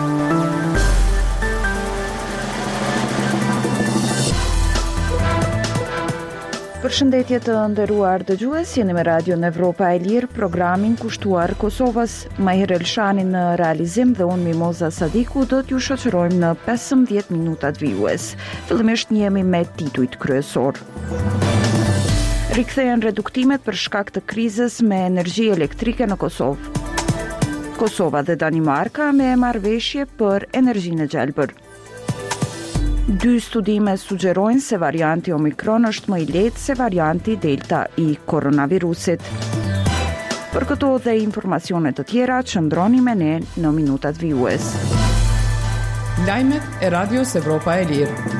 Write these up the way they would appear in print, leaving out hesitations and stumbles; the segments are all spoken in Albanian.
Përshëndetje të nderuar dëgjues, jeni me Radio në Evropa e Lirë, programin kushtuar Kosovës. Mahir Elshani në realizim dhe unë Mimoza Sadiku do t'ju shoqërojmë në 15 minutat vijues. Fillimisht jemi me titujt kryesor. Rikthehen reduktimet për shkak të krizës me energji elektrike në Kosovë. Kosova dhe Danimarka me marrëveshje për energjinë e gjelbër. 2 studime sugjerojnë se varianti Omikron është më i lehtë se varianti Delta i koronavirusit. Për këto dhe informacione të tjera, qëndroni me ne në minutat vijues. Lajmet e Radios Evropa e Lirë.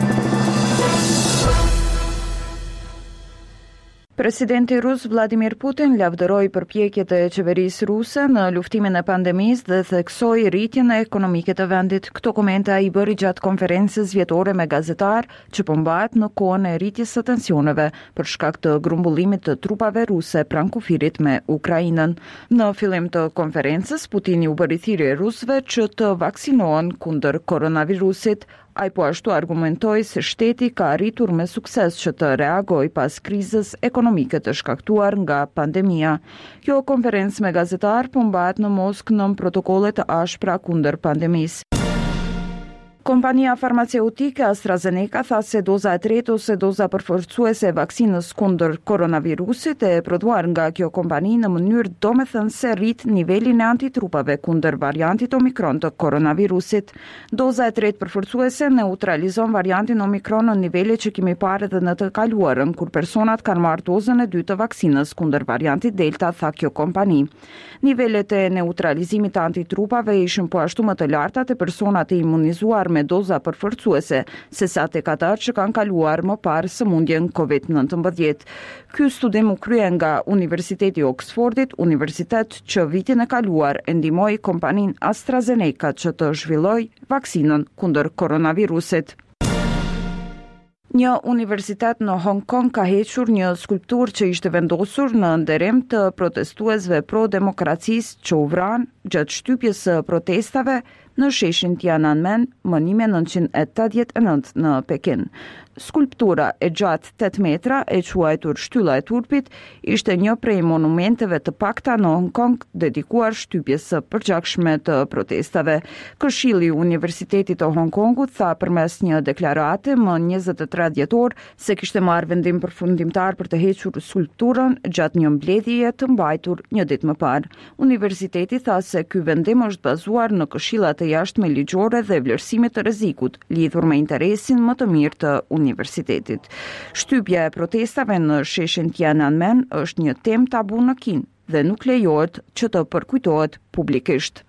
Presidenti rus Vladimir Putin lavdëroi përpjekjet e qeverisë ruse në luftimin e pandemisë dhe theksoi rritjen ekonomike të vendit. Këto komente ai bëri gjatë konferencës vjetore me gazetar që po mbahet në kohën e rritjes së tensioneve për shkak të grumbullimit të trupave ruse pranë kufirit me Ukrainën. Në fillim të konferencës, Putini u bëri thirrje rusëve që të vaksinohen kundër koronavirusit. Ai po ashtu argumentoi se shteti ka arritur me sukses që të reagojë pas krizës ekonomike të shkaktuar nga pandemia. Kjo konferencë me gazetar po mbahet në Moskë nën protokolle të ashpra kundër pandemisë. Kompania farmaceutike AstraZeneca tha se doza e tretë ose doza përforcuese e vaksinës kundër koronavirusit e prodhuar nga kjo kompani në mënyrë domethënëse rrit nivelin e antitrupave kundër variantit Omikron të koronavirusit. Doza e tretë përforcuese neutralizon variantin Omikron në nivele që kemi parë edhe në të kaluarën, kur personat kanë marrë dozën e dytë të vaksinës kundër variantit Delta, tha kjo kompani. Nivelet e neutralizimit të antitrupave ishin po ashtu më të larta te personat e imunizuar me doza përforcuese, sesa tek ata që kanë kaluar më parë sëmundjen COVID-19. Ky studim u krye nga Universiteti i Oxfordit, universitet që vitin e kaluar e ndihmoi kompaninë AstraZeneca që të zhvillojë vaksinën kundër koronavirusit. Një universitet në Hong Kong ka hequr një skulpturë që ishte vendosur në nderim të protestuesve pro-demokracisë që u vranë gjatë shtypjes së protestave në sheshin Tiananmen më 1989 në Pekin. Skulptura e gjatë 8 metra e quajtur Shtylla e Turpit ishte një prej monumenteve të pakta në Hong Kong dedikuar shtypjes së përgjakshme të protestave. Këshilli i Universitetit të Hong Kongut tha përmes një deklarate më 23 dhjetor se kishte marrë vendim përfundimtar për të hequr skulpturën gjatë një mbledhjeje të mbajtur një ditë më parë. Universiteti tha se ky vendim është bazuar në këshillat e jashtme ligjore dhe vlerësimit të rrezikut lidhur me interesin më të mirë të universitetit. Shtypja e protestave në sheshin Tiananmen është një temë tabu në Kinë dhe nuk lejohet që të përkujtohet publikisht.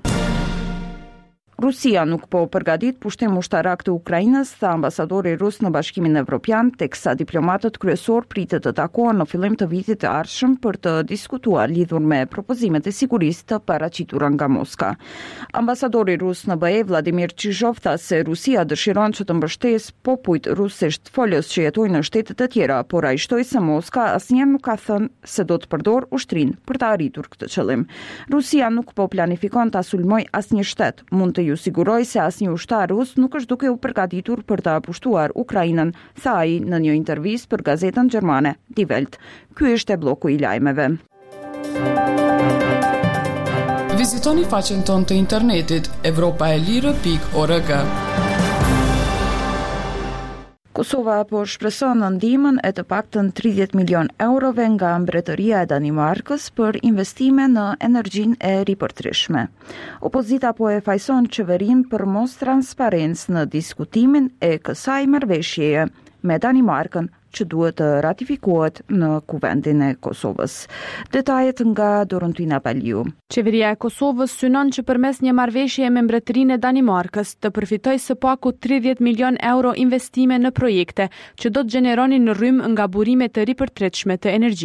Rusia nuk po përgatit pushtim ushtarak të Ukrainës, tha ambasadori rus në Bashkimin Evropian, teksa diplomatët kryesor pritet të takohen në fillim të vitit të ardhshëm për të diskutuar lidhur me propozimet e sigurisë të paraqitura nga Moska. Ambasadori rus në BE Vladimir Chizhov tha se Rusia dëshiron që të mbështesë popujt rusisht folës që jetojnë në shtete të tjera, por ai shtoi se Moska asnjëherë nuk ka thënë se do të përdor ushtrinë për të arritur këtë qëllim. Rusia nuk po planifikon ta sulmojë asnjë shtet. Mund të ju siguroj se asnjë ushtar rus nuk është duke u përgatitur për ta pushtuar Ukrainën, tha ai në një intervistë për gazetën gjermane Die Welt. Ky është bloku i lajmeve. Vizitoni faqen tonë të internetit europaelire.org. Kosova po shpreson në ndihmën e të paktën 30 milion eurove nga Mbretëria e Danimarkës për investime në energjinë e ripërtrishme. Opozita po e fajson qeverinë për mos transparencë në diskutimin e kësaj marrëveshjeje me Danimarkën që duhet të ratifikohet në Kuvendin e Kosovës. Detajet nga Dorontina Paliu. Qeveria e Kosovës synon që përmes një marrëveshje me Mbretërinë e Danimarkës të përfitojë së paku 30 milion euro investime në projekte që do të gjeneronin në rrymë nga burime të ripërtretshme të energjisë.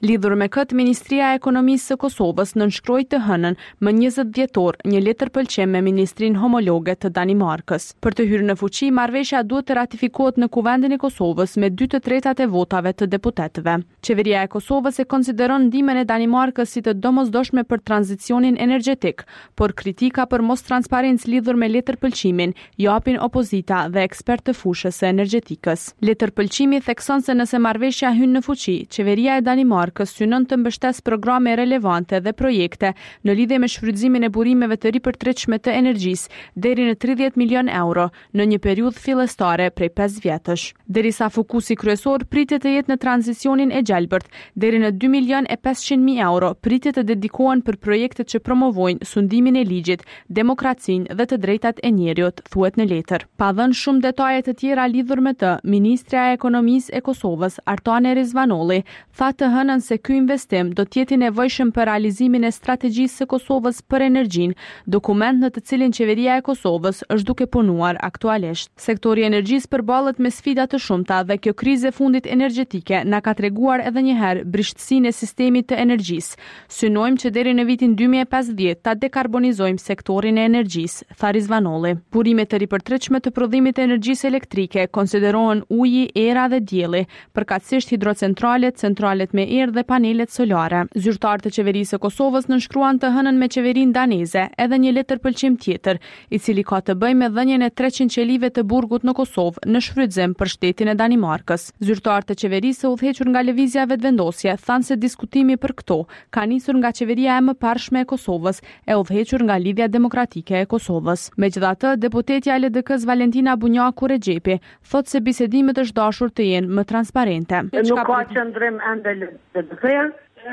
Lidhur me këtë, Ministria e Ekonomisë së Kosovës nënshkroi të hënën më 20 dhjetor një letër pëlqim me ministrinë homologe të Danimarkës. Për të hyrë në fuqi, marrëveshja duhet të ratifikohet në Kuvendin e Kosovës me 2/3 e votave të deputetëve. Qeveria e Kosovës e konsideron ndihmën e Danimarkës si të domosdoshme për tranzicionin energjetik, por kritika për mos transparencë lidhur me letër pëlqimin japin opozita dhe ekspertë të fushës së energjetikës. Letër pëlqimi thekson se nëse marrëveshja hyn në fuqi, qeveria e Danimarkës synon të mbështesë programe relevante dhe projekte në lidhje me shfrytëzimin e burimeve të ripërtritshme të energjisë deri në 30 milion euro në një periudhë fillestare prej 5 vjetësh. Derisa fokusi kryesor pritet të jetë në tranzicionin e gjelbërt, deri në 2.500.000 euro pritet të dedikohen për projektet që promovojnë sundimin e ligjit, demokracinë dhe të drejtat e njerëzit, thuhet në letër. Pa dhënë shumë detaje të tjera lidhur me të, Ministra e Ekonomisë e Kosovës, Artane Rizvanolli, tha të hënën se ky investim do të jetë i nevojshëm për realizimin e strategjisë së Kosovës për energjinë, dokument në të cilin qeveria e Kosovës është duke punuar aktualisht. Sektori i energjisë përballet me sfida të shumta dhe kjo krizë e fundit energjetike na ka treguar edhe një herë brishtësinë e sistemit të energjisë. Synojmë që deri në vitin 2050 ta dekarbonizojmë sektorin e energjisë, tha Rizvanolli. Burimet të ripërtritshme të prodhimit të energjisë elektrike konsiderohen uji, era dhe dielli, përkatësisht hidrocentralet, centralet me erë dhe panelet solare. Zyrtarët e qeverisë së Kosovës nënshkruan të hënën me qeverinë daneze edhe një letër pëlqim tjetër, i cili ka të bëjë me dhënien e 300 qelive të burgut në Kosovë në shfrytëzim për shtetin e Danimarkës. Zyrtarët e qeverisë udhëhequr nga lëvizja vetëvendosje thanë se diskutimi për këto ka nisur nga qeveria e mëparshme e Kosovës e udhëhequr nga Lidhja Demokratike e Kosovës. Megjithatë, deputetja e LDK-s Valentina Bunjaku Rexhepi thotë se bisedimet është dashur të jenë më transparente. Nuk ka qëndrim ende LDK-ja.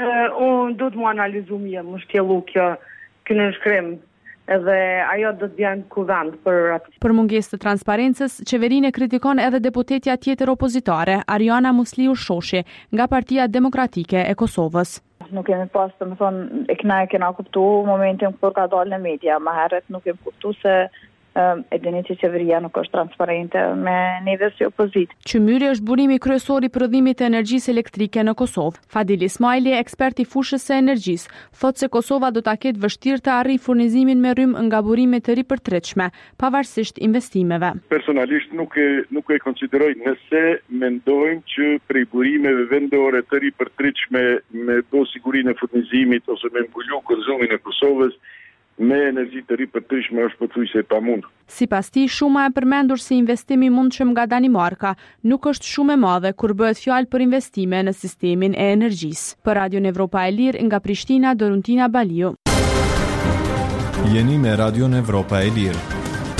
Unë du të mu analizu mirë, më shtjellu kjo nënshkrim edhe ajo do të vjen kuvend për atë. Për mungesë të transparencës, qeverinë e kritikon edhe deputetja tjetër opozitare, Ariana Musliu Shoshi, nga Partia Demokratike e Kosovës. Nuk kemi pas të më thonë, e kena kuptu momentin kur ka dalë në media, ma herët nuk kemi kuptu se e dini që qeveria nuk është transparente me neve si opozit. Qymyri është burimi kryesor i prodhimit të energjisë elektrike në Kosovë. Fadil Ismaili, ekspert i fushës së energjisë, thotë se Kosova do ta ketë vështirë të arrijë furnizimin me rrymë nga burime të ripërtritshme, pavarësisht investimeve. Personalisht nuk e konsideroj nëse mendojmë që prej burimeve vendore të ripërtritshme me do sigurinë e furnizimit ose me mbulu konsumin e Kosovës me energji të ripërtritshme është pothuajse e pamundur. Sipas tij, shuma e përmendur si investim i mundshëm nga Danimarka nuk është shumë e madhe kur bëhet fjalë për investime në sistemin e energjisë. Për Radion Evropa e Lirë nga Prishtina, Doruntina Baliu. Jeni me Radion Evropa e Lirë.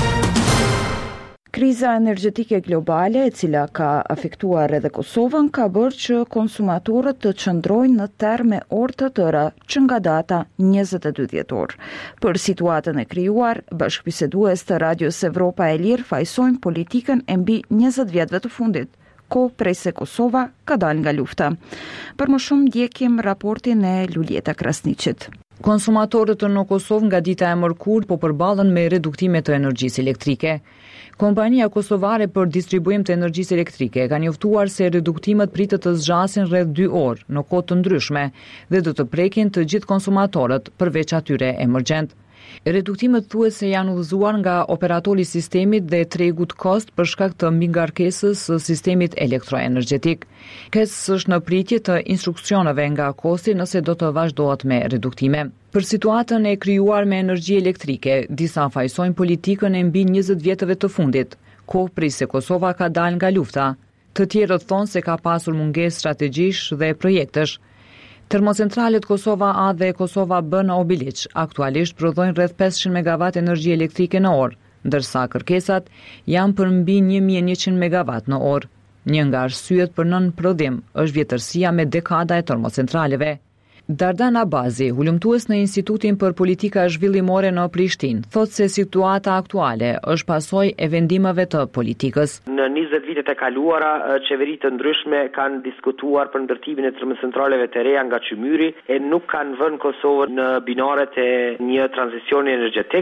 Kriza energjetike globale, e cila ka afektuar edhe Kosovën, ka bërë që konsumatorët të qëndrojnë në terme orë të tëra që nga data 22 dhjetor. Për situatën e krijuar, bashkëbisedues të Radios Evropa e Lirë fajsojnë politikën e mbi 20 vjetëve të fundit, kohë prej se Kosova ka dalë nga lufta. Për më shumë ndjekim raportin e Luljeta Krasniqit. Konsumatorët në Kosovë nga dita e mërkurë po përballen me reduktime të energjisë elektrike. Kompania kosovare për distribuim të energjisë elektrike ka njoftuar se reduktimet pritet të zgjasin rreth 2 orë në kohë të ndryshme dhe do të prekin të gjithë konsumatorët përveç atyre emergjent. Reduktimet thuhet se janë udhëzuar nga operatori i sistemit dhe tregut kost për shkak të mbingarkesës së sistemit elektroenergjetik. KES është në pritje të instruksioneve nga kosti nëse do të vazhdohet me reduktime. Për situatën e krijuar me energji elektrike, disa fajsojnë politikën e mbi 20 vjetëve të fundit, kohë prej se Kosova ka dalë nga lufta. Të tjerët thonë se ka pasur mungesë strategjish dhe projektesh. Termocentralet Kosova A dhe Kosova B në Obiliq aktualisht prodhojnë rreth 500 MW energji elektrike në orë, ndërsa kërkesat janë për mbi 1100 MW në orë. Një nga arsyet për nën prodhim është vjetërsia me dekada e termocentraleve. Dardan Abazi, hulumtues në Institutin për Politika Zhvillimore në Prishtinë, thotë se situata aktuale është pasojë e vendimeve të politikës. Në 20 vitet e kaluara, qeveritë të ndryshme kanë diskutuar për ndërtimin e termocentraleve të reja nga Qymyri e nuk kanë vënë Kosovën në binaret e një tranzicioni energjetik.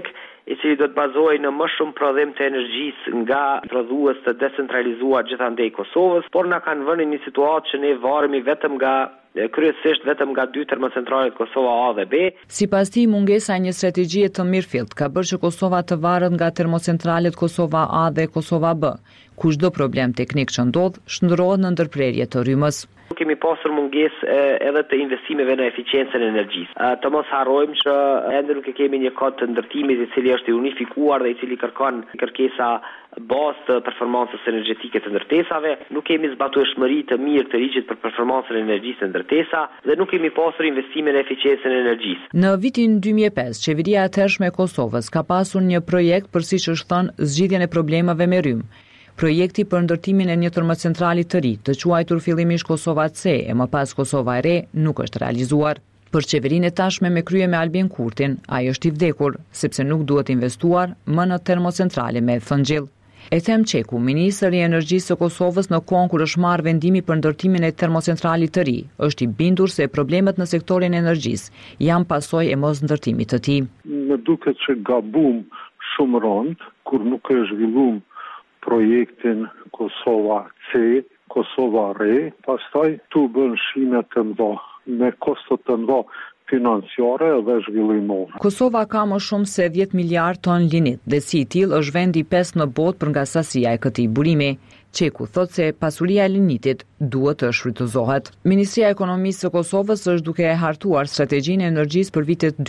i cili do të bazohej në më shumë prodhim të energjisë nga prodhues të decentralizuar gjithandej Kosovës, por na kanë vënë në një situatë që ne varemi kryesisht vetëm nga 2 termocentralet Kosova A dhe B. Sipas tij, mungesa e një strategjie të mirëfillt ka bërë që Kosova të varet nga termocentralet Kosova A dhe Kosova B. Kushdo problem teknik që ndodh, shndërrohet në ndërprerje të rrymës. Kemi pasur mungesë edhe të investimeve në eficiencën e energjisë. Të mos harrojmë që ende nuk kemi një kod të ndërtimit i cili është i unifikuar dhe i cili kërkon kërkesa bazë të performancës energjetike të ndërtesave, nuk kemi zbatueshmëri të mirë të ligjit për performancën e energjisë të ndërtesa dhe nuk kemi pasur investime në eficiencën e energjisë. Në vitin 2005, qeveria e hershme e Kosovës ka pasur një projekt për siç është thënë zgjidhjen e problemeve me rrymë. Projekti për ndërtimin e një termocentrali të ri, të quajtur fillimisht Kosova C e më pas Kosova e Re, nuk është realizuar. Për qeverinë e tashme me krye me Albin Kurtin, ai është i vdekur, sepse nuk duhet investuar më në termocentrale me thëngjell. Ethem Çeku, ministri i energjisë së Kosovës në kohën kur është marrë vendimi për ndërtimin e termocentralit të ri, është i bindur se problemet në sektorin e energjisë janë pasojë e mos ndërtimit të tij. Më duket që gabum shumë rënd kur nuk është zhvilluar projektin Kosova C, Kosova Re, pastaj tu bën shime të mëdha me kosto të mëdha financiare dhe zhvillimore. Kosova ka më shumë se 10 miliard ton linit dhe si i tillë është vendi 5 në botë për nga sasia e këtij burimi. Çeku thot se pasuria e linitit duhet të shfrytëzohet. Ministria e Ekonomisë së Kosovës është duke e hartuar strategjinë e energjisë për vitet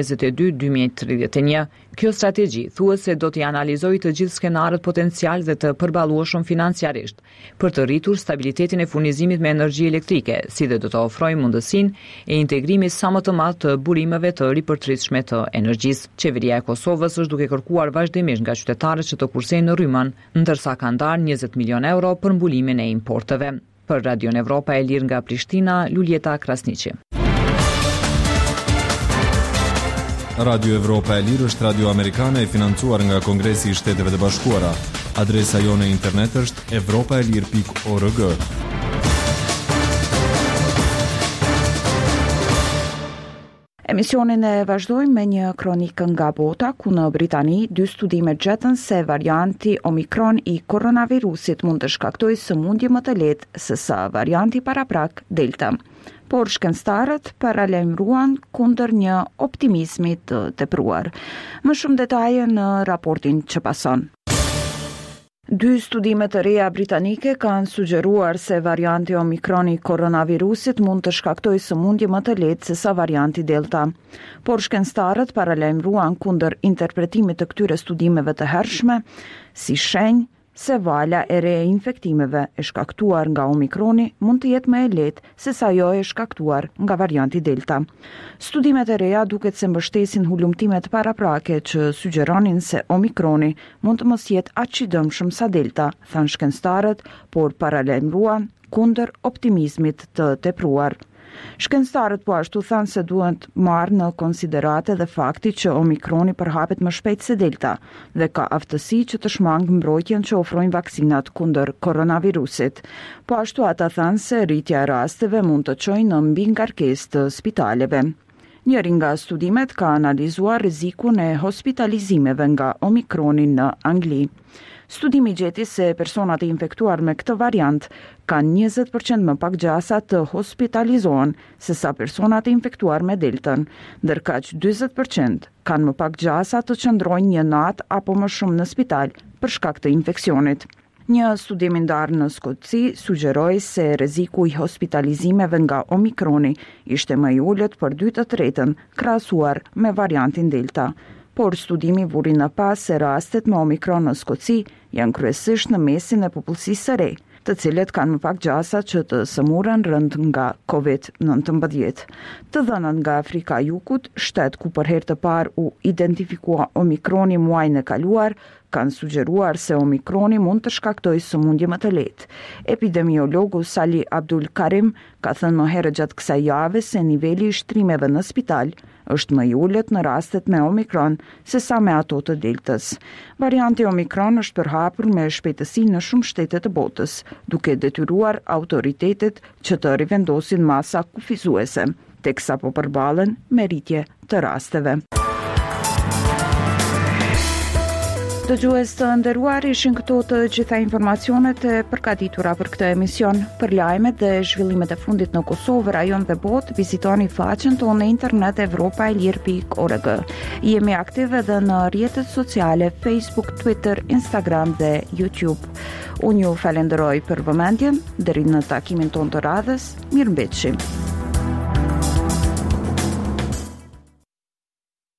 2022-2031. Kjo strategji thuhet se do t'i analizojë të gjithë skenarët potencial dhe të përballueshëm financiarisht për të rritur stabilitetin e furnizimit me energji elektrike, si dhe do të ofrojë mundësinë e integrimit sa më të madh të burimeve të ripërtritshme të energjisë. Qeveria e Kosovës është duke kërkuar vazhdimisht nga qytetarët që të kursejnë në rrymën, ndërsa ka ndarë 20 milion euro për mbulimin e importeve. Për Radion Evropa e Lirë nga Prishtina, Luljeta Krasniqi. Radio Evropa e Lirë është radio amerikane e financuar nga Kongresi i Shteteve të Bashkuara. Adresa jone internet është evropaelir.org. Emisionin e vazhdojmë me një kronikë nga bota, ku në Britani 2 studime gjetën se varianti Omikron i koronavirusit mund të shkaktojë sëmundje më të lehtë se sa varianti paraprak Delta. Por shkencëtarët paralajmëruan kundër një optimizmi të tepruar. Më shumë detaje në raportin që pason. 2 studime të reja britanike kanë sugjeruar se varianti Omikron i koronavirusit mund të shkaktojë sëmundje më të lehtë se sa varianti Delta. Por shkencëtarët paralajmëruan kundër interpretimit të këtyre studimeve të hershme si shenjë se vala e re e infektimeve e shkaktuar nga Omikroni mund të jetë më e lehtë se sa ajo e shkaktuar nga varianti Delta. Studimet e reja duket se mbështesin hulumtimet paraprake që sugjeronin se Omikroni mund të mos jetë aq i dëmshëm sa Delta, thanë shkencëtarët, por paralajmëruan kundër optimizmit të tepruar. Shkencëtarët po ashtu thanë se duhet marrë në konsiderate dhe fakti që Omikroni përhapet më shpejt se Delta dhe ka aftësi që të shmangë mbrojtjen që ofrojnë vaksinat kundër koronavirusit. Po ashtu ata thanë se rritja e rasteve mund të çojë në mbingarkesë të spitaleve. Njëri nga studimet ka analizuar rrezikun e hospitalizimeve nga Omikroni në Angli. Studimi gjeti se personat e infektuar me këtë variant kanë 20% më pak gjasa të hospitalizohen se sa personat e infektuar me Deltën, ndërkaq 40% kanë më pak gjasa të qëndrojnë një natë apo më shumë në spital për shkak të infeksionit. Një studim i ndarë në Skoci sugjeroi se rreziku i hospitalizimeve nga Omikroni ishte më i ulët për 2/3 krahasuar me variantin Delta. Por studimi vuri në pas se rastet me Omikron në Skoci janë kryesisht në mesin e popullsisë së re, të cilët kanë më pak gjasa që të sëmurën rënd nga COVID-19. Të dhënat nga Afrika e Jugut, shtet ku për herë të parë u identifikua Omikroni muajin e kaluar, kanë sugjeruar se Omikroni mund të shkaktojë sëmundje më të lehtë. Epidemiologu Sali Abdul Karim ka thënë më herët gjatë kësaj jave se niveli i shtrimeve në spital është më i ulët në rastet me Omikron se sa me ato të Deltës. Varianti Omikron është përhapur me shpejtësi në shumë shtete të botës, duke detyruar autoritetet që të rivendosin masa kufizuese, teksa po përballen me rritje të rasteve. Dëgjues të nderuar, ishin këto të gjitha informacionet e përgatitura për këtë emision. Për lajmet dhe zhvillimet e fundit në Kosovë, rajon dhe botë, vizitoni faqen tonë në internet evropaelir.org. Jemi aktive edhe në rrjetet sociale Facebook, Twitter, Instagram dhe YouTube. Unë ju falenderoj për vëmendjen, deri në takimin tonë të radhës, mirëmbëjtje.